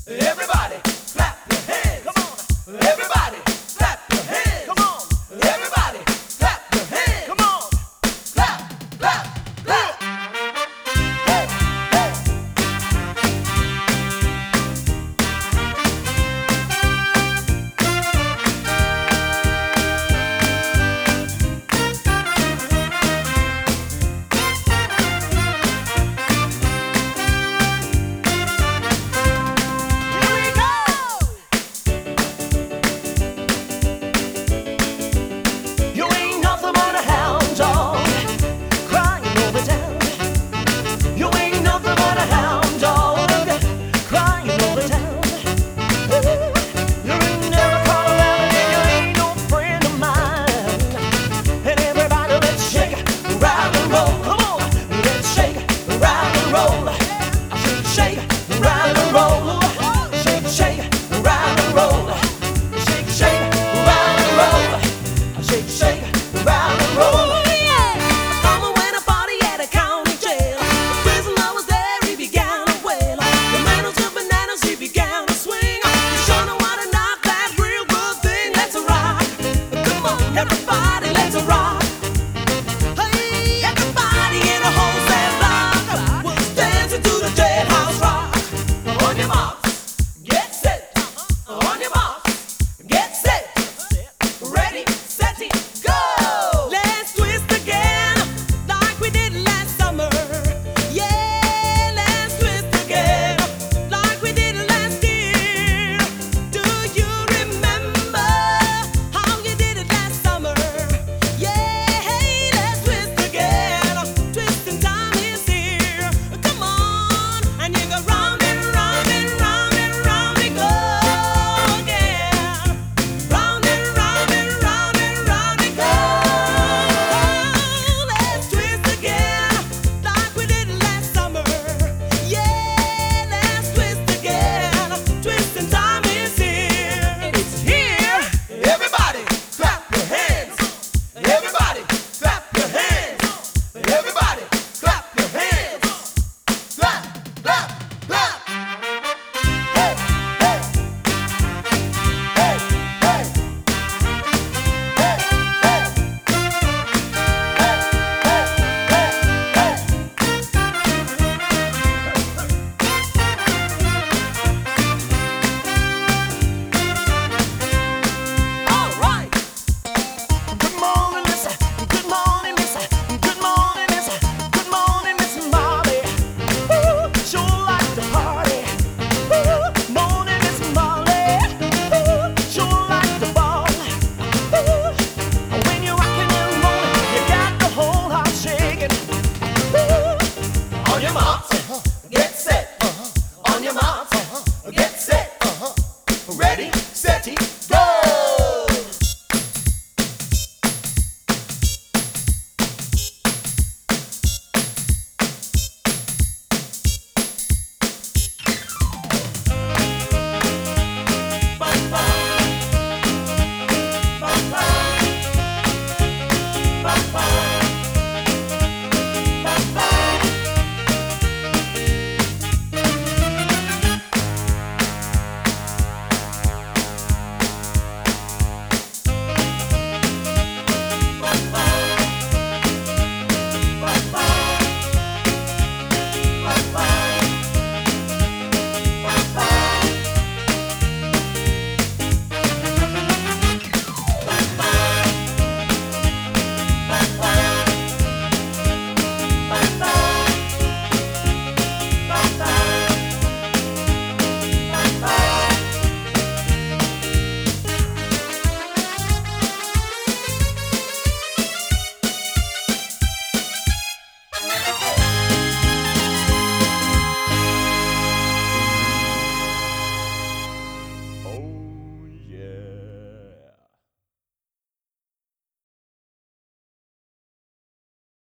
Everybody, clap your hands. Come on. Everybody, clap your hands. Come on. Everybody, clap your hands. Come on. Clap, clap, clap. Hey, hey. Here we go. You ain't nothing but a hound dog crying over town. You ain't nothing but a hound dog crying over town. You ain't never caught a rabbit and you ain't no friend of mine. And everybody, let's shake, rattle and roll. Come on, let's shake, rattle and roll. I shake, shake, rattle and roll. Shake, shake, rattle and roll. Shake, shake, rattle and roll. Shake, shake, rattle and roll. Mama went a party at a county jail. The prisoner was there, he began to wail. The man who took bananas, he began to swing. You sure know how to knock that real good thing. Let's rock. Come on, everybody, let's rock. Hey, everybody in a wholesale block was dancing to the dread.